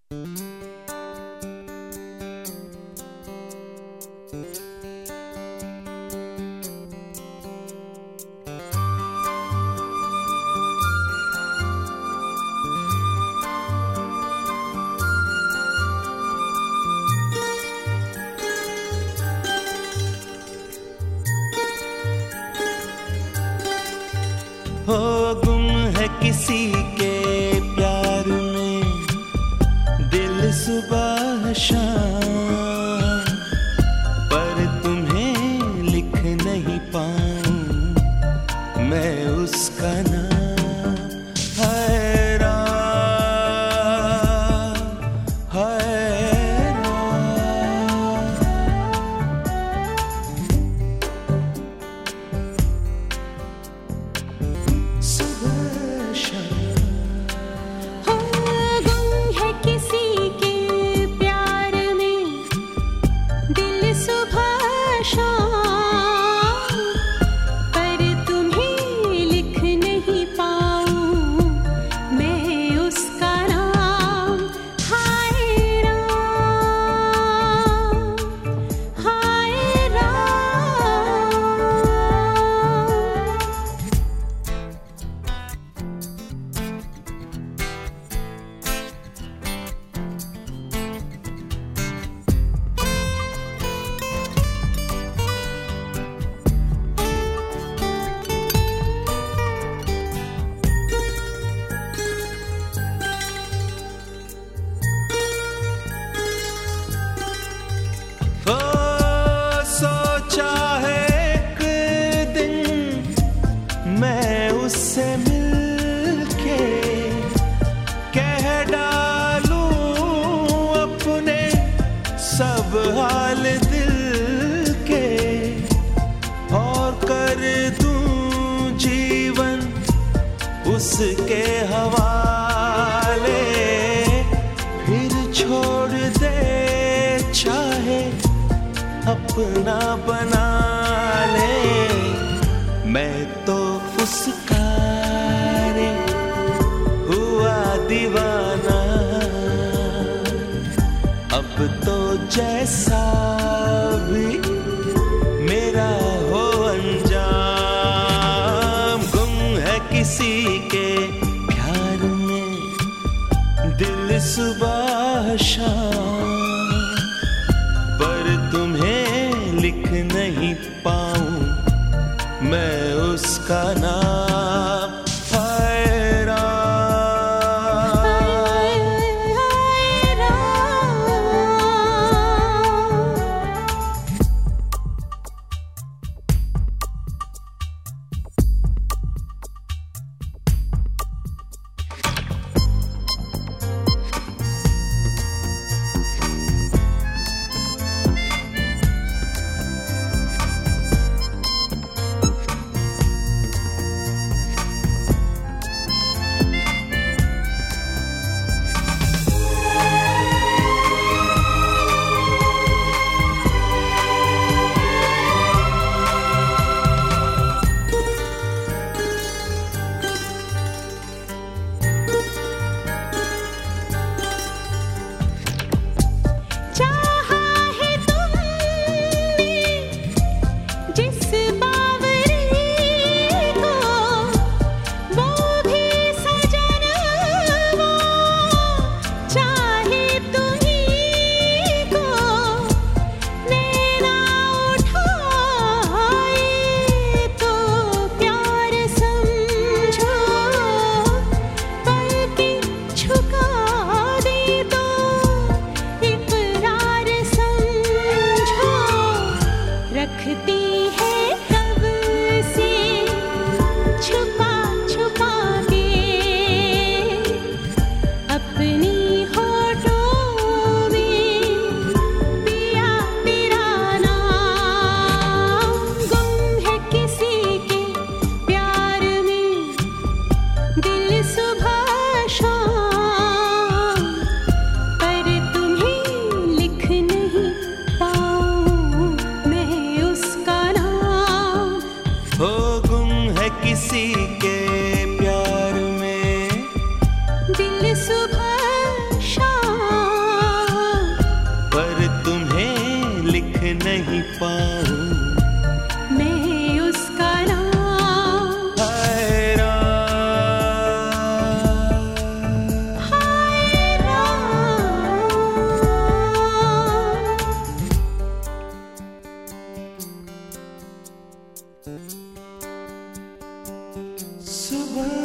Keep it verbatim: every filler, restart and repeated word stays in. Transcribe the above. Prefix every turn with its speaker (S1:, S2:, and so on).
S1: हो गुम है किसी के प्यार में दिल सुबह शाम, पर तुम्हें लिख नहीं पाऊं मैं उसका नाम। हैरान हैरान उससे मिलके कह डालूं अपने सब हाल दिल के, और कर दूं जीवन उसके हवाले, फिर छोड़ दे चाहे अपना बना ले। मैं तो उसका रे हुआ दीवाना, अब तो जैसा भी मेरा हो अंजाम। गुम है किसी के प्यार में दिल सुबह शाम, पर तुम्हें लिख नहीं पाऊं मैं उसका नाम। सुबह